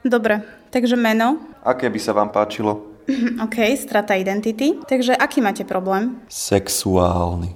Dobre, takže meno. Aké by sa vám páčilo? OK, strata identity. Takže aký máte problém? Sexuálny.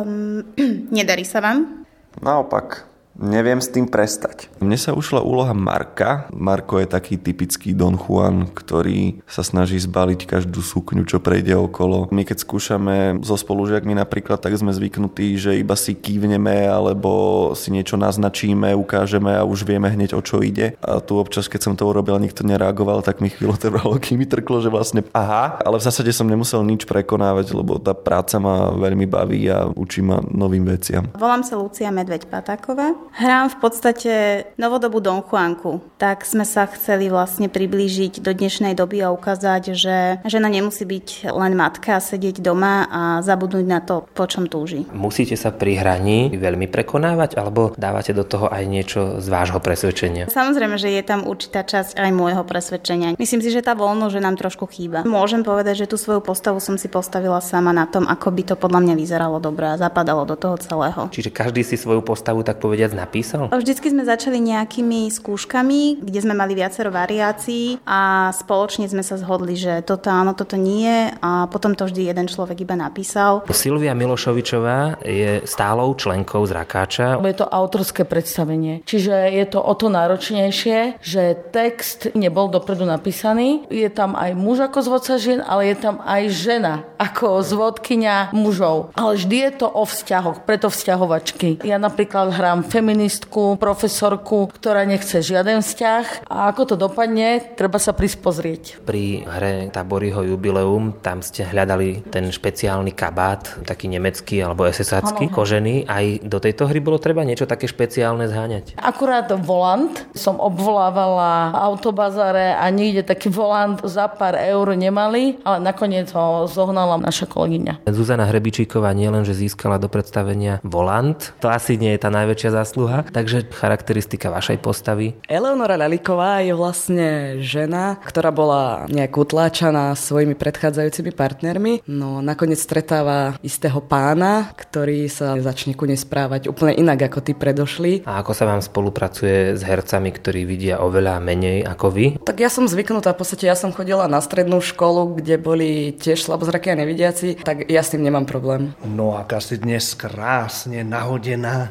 Nedarí sa vám? Naopak, neviem s tým prestať. Mne sa ušla úloha Marka. Marko je taký typický Don Juan, ktorý sa snaží zbaliť každú sukňu, čo prejde okolo. My keď skúšame so spolužiakmi napríklad, tak sme zvyknutí, že iba si kývneme alebo si niečo naznačíme, ukážeme a už vieme hneď, o čo ide. A tu občas, keď som to urobil a nikto nereagoval, tak mi chvíľu trvalo, kým mi trklo, že vlastne aha. Ale v zásade som nemusel nič prekonávať, lebo tá práca ma veľmi baví a učí ma novým veciam. Volám sa Lucia Medveď-Patáková. Hrám v podstate novodobú Don Juanku. Tak sme sa chceli vlastne priblížiť do dnešnej doby a ukázať, že žena nemusí byť len matka a sedieť doma a zabudnúť na to, po čom túži. Musíte sa pri hraní veľmi prekonávať alebo dávate do toho aj niečo z vášho presvedčenia? Samozrejme, že je tam určitá časť aj môjho presvedčenia. Myslím si, že tá voľnosť, že nám trošku chýba. Môžem povedať, že tú svoju postavu som si postavila sama na tom, ako by to podľa mňa vyzeralo dobre a zapadalo do toho celého. Čiže každý si svoju postavu tak povediac napísal? Vždycky sme začali nejakými skúškami, kde sme mali viacero variácií a spoločne sme sa zhodli, že toto áno, toto nie a potom to vždy jeden človek iba napísal. Silvia Milošovičová je stálou členkou z Rakáča. Je to autorské predstavenie, čiže je to o to náročnejšie, že text nebol dopredu napísaný. Je tam aj muž ako zvodca žien, ale je tam aj žena ako zvodkyňa mužov. Ale vždy je to o vzťahoch, preto vzťahovačky. Ja napríklad hrám feministku, profesorku, ktorá nechce žiaden vzťah a ako to dopadne, treba sa prispozrieť. Pri hre Taboryho jubileum tam ste hľadali ten špeciálny kabát, taký nemecký alebo SS-ácky, kožený. Aj do tejto hry bolo treba niečo také špeciálne zháňať? Akurát volant som obvolávala autobazare a nikde taký volant za pár eur nemali, ale nakoniec ho zohnala naša kolegyňa. Zuzana Hrebičíková nielenže získala do predstavenia volant, to asi nie je tá najväčšia zásluha, takže charakteristika vašej postavy. Eleonora Ľaliková je vlastne žena, ktorá bola nejak utláčaná svojimi predchádzajúcimi partnermi, no nakoniec stretáva istého pána, ktorý sa začne ku nej správať úplne inak ako tí predošli. A ako sa vám spolupracuje s hercami, ktorí vidia oveľa menej ako vy? Tak ja som zvyknutá, v podstate ja som chodila na strednú školu, kde boli tiež slabozraky a nevidiaci, tak ja s tým nemám problém. No aká si dnes krásne nahodená.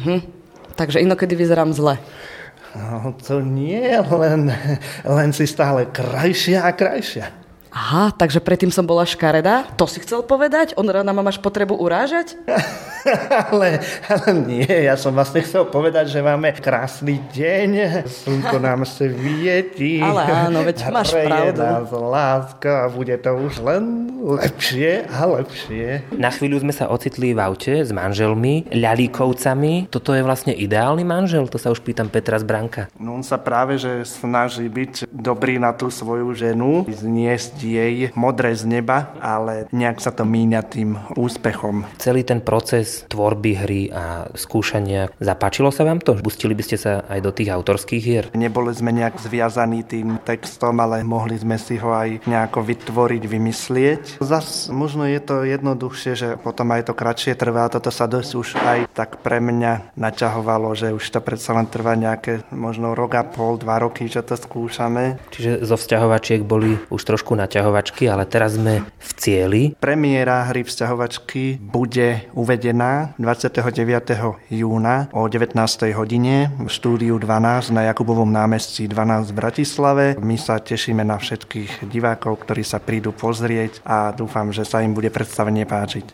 Takže inokedy vyzerám zle. No, to nie, len si stále krajšia a krajšia. Aha, takže predtým som bola škaredá? To si chcel povedať? On rána ma máš potrebu urážať? ale nie, ja som vlastne chcel povedať, že máme krásny deň, slnko nám svieti. Ale áno, veď máš pravdu. Nás láska a bude to už len lepšie a lepšie. Na chvíľu sme sa ocitli v aute s manželmi, Ľalíkovcami. Toto je vlastne ideálny manžel? To sa už pýtam Petra z Branka. No on sa práve že snaží byť dobrý na tú svoju ženu, zniesť jej modré z neba, ale nejak sa to míňa tým úspechom. Celý ten proces tvorby hry a skúšania, zapáčilo sa vám to? Pustili by ste sa aj do tých autorských hier? Neboli sme nejak zviazaní tým textom, ale mohli sme si ho aj nejako vytvoriť, vymyslieť. Zas možno je to jednoduchšie, že potom aj to kratšie trvá. Toto sa dosť už aj tak pre mňa naťahovalo, že už to predsa len trvá nejaké možno rok a pol, 2 roky, čo to skúšame. Čiže zo vzťahovačiek boli už trošku naťahovačky, ale teraz sme v cieli. Premiéra hry Vzťahovačky bude uvedená 29. júna o 19. hodine v štúdiu 12 na Jakubovom námestí 12 v Bratislave. My sa tešíme na všetkých divákov, ktorí sa prídu pozrieť a dúfam, že sa im bude predstavenie páčiť.